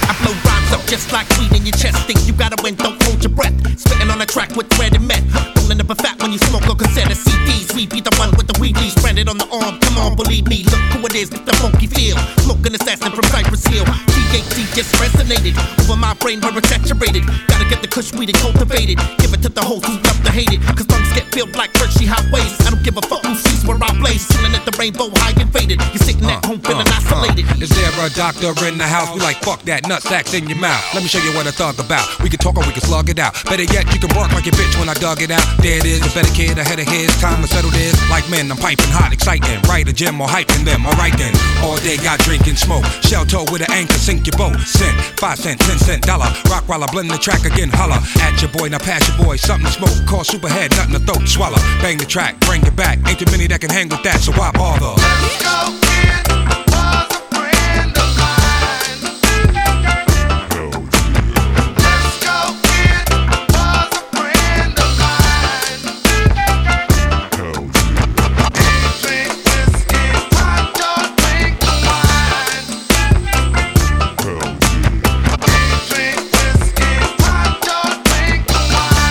I blow rhymes up just like weed in your chest. Think you gotta win, don't hold your breath. Spitting on a track with thread and met. Rolling up a fat when you smoke a cassette of CDs. We be the one with the weed leaves branded on the arm. Come on, believe me, look who it is with the funky feel. Smoking assassin from Cypress Hill. THC just resonated over my brain where it's saturated. Gotta get the kush weed and cultivated. Give it to the hoes who love to hate it. Cause lungs get filled like Hershey highways. I don't give a fuck who sees where I blaze. Chillin' at the rainbow high and faded. You're sitting at home feeling isolated. Is there a doctor in the house? We like fuck that nutsack in your mouth. Let me show you what I thought about. We can talk or we can slug it out. Better yet, you can work like a bitch when I dug it out. There it is, a better kid ahead of his. Time to settle this. Like men, I'm piping hot, exciting. Right a gym or hyping them. Alright then. All day got drinking smoke. Shell toe with an anchor, sink your boat. Cent, 5 cent, 10 cent, dollar. Rock while I blend the track again, holla. At your boy, now pass your boy. Something to smoke. Call superhead, nothing to throat. Swallow. Bang the track, bring it back. Ain't too many that can hang with that, so why bother? Let's go, kid. Was a friend of mine. Let's go, kid. Was a friend of mine. Drink whiskey, hot dog, drink the wine. Drink whiskey, hot dog, drink the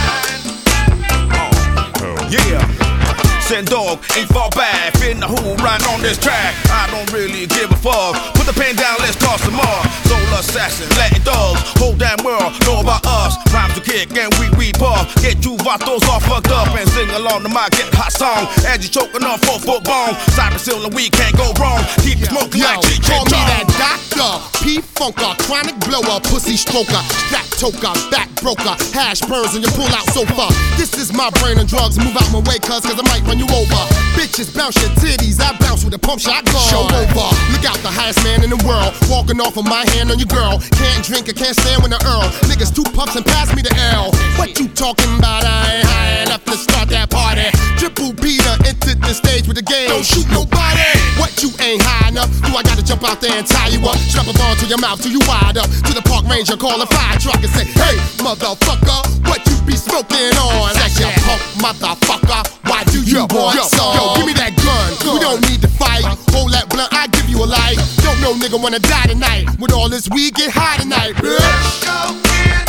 wine. Yeah. Send dog, ain't fall back. Finna who right on this track. I don't really give a fuck. Put the pen down, let's toss some more. Soul assassin, Latin dogs. Whole damn world know about us. Rhymes to kick and we puff. Get you vatos all fucked up and sing along to my get hot song. As you choking on 4-foot bone. Cypress Hill and we can't go wrong. Keep you smoking like G. Call me that doctor, P-Funker, chronic blower, pussy stroker, strap toker, back broker, hash burns and you pull out sofa. This is my brain and drugs. Move out my way, cause I might run you over. Bitches bounce your titties, I bounce with a pump shot gun. Show over, look out, the highest man in the world. Walking off of my hand on your girl. Can't drink, I can't stand with the Earl. Niggas 2 puffs and pass me the L. What you talking about? I ain't high enough to start that party. Triple Peter entered the stage with the game. Don't shoot nobody. What you ain't high enough? Do I gotta jump out there and tie you up? Strap a ball to your mouth till you wide up. To the park ranger, call a fire truck and say, hey, motherfucker, what you be smoking on? That's your punk motherfucker. Why do you want some? Yo, give me that gun. We don't need to fight. Hold that blunt, I give you a light. Don't know nigga wanna die tonight. With all this weed, get high tonight, bitch. Let's go, kid.